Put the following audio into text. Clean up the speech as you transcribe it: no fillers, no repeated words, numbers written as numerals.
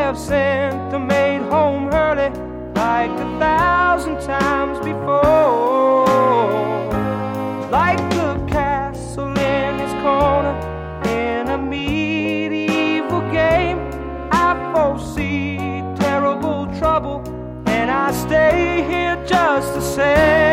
have sent or made home early like 1,000 times before. Like the castle in his corner in a medieval game, I foresee terrible trouble, and I stay here just the same.